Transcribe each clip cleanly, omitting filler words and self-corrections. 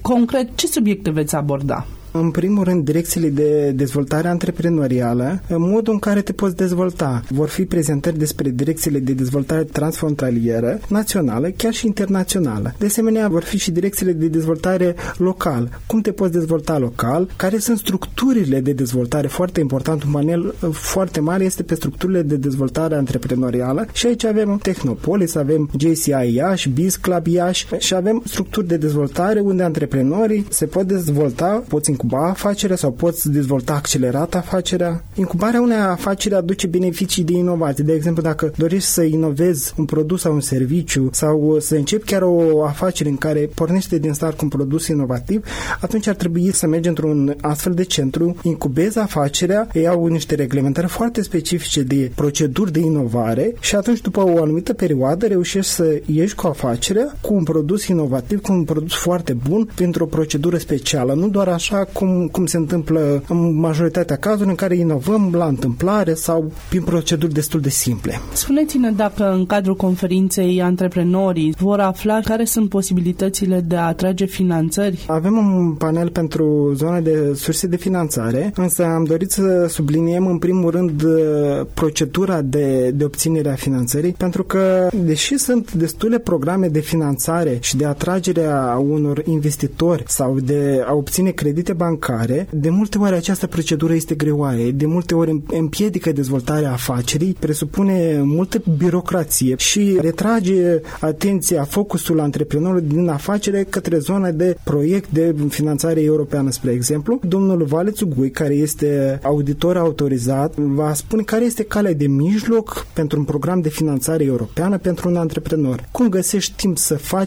Concret, ce subiecte veți aborda? În primul rând, direcțiile de dezvoltare antreprenorială, modul în care te poți dezvolta. Vor fi prezentări despre direcțiile de dezvoltare transfrontalieră, națională, chiar și internațională. De asemenea, vor fi și direcțiile de dezvoltare local. Cum te poți dezvolta local? Care sunt structurile de dezvoltare? Foarte important, un panel foarte mare este pe structurile de dezvoltare antreprenorială și aici avem Technopolis, avem JCI Iași, Biz Club Iași și avem structuri de dezvoltare unde antreprenorii se pot dezvolta, poți incuba afacerea sau poți dezvolta accelerat afacerea. Incubarea unei afaceri aduce beneficii de inovație. De exemplu, dacă dorești să inovezi un produs sau un serviciu sau să începi chiar o afacere în care pornește din start cu un produs inovativ, atunci ar trebui să mergi într-un astfel de centru, incubezi afacerea, ei au niște reglementări foarte specifice de proceduri de inovare și atunci, după o anumită perioadă, reușești să ieși cu afacerea, cu un produs inovativ, cu un produs foarte bun, printr-o procedură specială. Nu doar așa cum se întâmplă în majoritatea cazurilor în care inovăm la întâmplare sau prin proceduri destul de simple. Spuneți-ne dacă în cadrul conferinței antreprenorii vor afla care sunt posibilitățile de a atrage finanțări. Avem un panel pentru zona de surse de finanțare, însă am dorit să subliniem în primul rând procedura de obținere a finanțării, pentru că deși sunt destule programe de finanțare și de atragere a unor investitori sau de a obține credite bancare, de multe ori această procedură este greoaie, de multe ori împiedică dezvoltarea afacerii, presupune multă birocrație și retrage atenția, focusul antreprenorului din afacere către zona de proiect de finanțare europeană, spre exemplu. Domnul Valețu Gui, care este auditor autorizat, va spune care este calea de mijloc pentru un program de finanțare europeană pentru un antreprenor. Cum găsești timp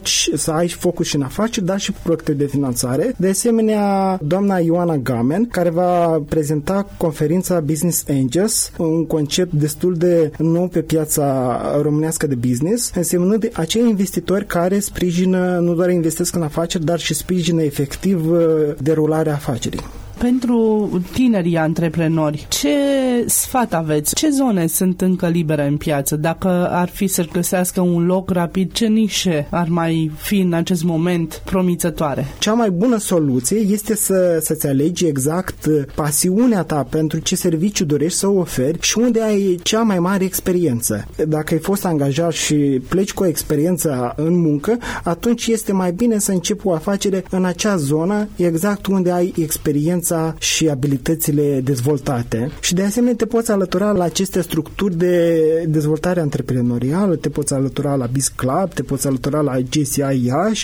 să ai focus și în afaceri, dar și proiecte de finanțare. De asemenea, doamna Ioana Gamen, care va prezenta conferința Business Angels, un concept destul de nou pe piața românească de business, însemnând acei investitori care sprijină, nu doar investesc în afaceri, dar și sprijină efectiv derularea afacerii. Pentru tinerii antreprenori, ce sfat aveți? Ce zone sunt încă libere în piață? Dacă ar fi să găsească un loc rapid, ce nișe ar mai fi în acest moment promițătoare? Cea mai bună soluție este să-ți alegi exact pasiunea ta pentru ce serviciu dorești să oferi și unde ai cea mai mare experiență. Dacă ai fost angajat și pleci cu o experiență în muncă, atunci este mai bine să începi o afacere în acea zonă, exact unde ai experiență și abilitățile dezvoltate. Și de asemenea te poți alătura la aceste structuri de dezvoltare antreprenorială, te poți alătura la Biz Club, te poți alătura la JCI Iași,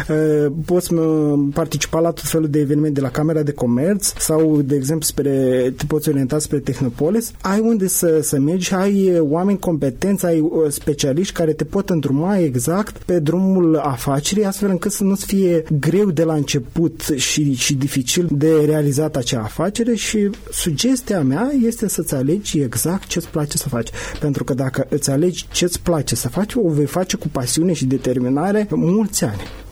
poți participa la tot felul de evenimente de la Camera de Comerț sau, de exemplu, te poți orienta spre Technopolis. Ai unde să mergi, ai oameni competenți, ai specialiști care te pot îndruma exact pe drumul afacerii, astfel încât să nu-ți fie greu de la început și dificil de realizat acea afacere și sugestia mea este să-ți alegi exact ce-ți place să faci. Pentru că dacă îți alegi ce-ți place să faci, o vei face cu pasiune și determinare mulți ani.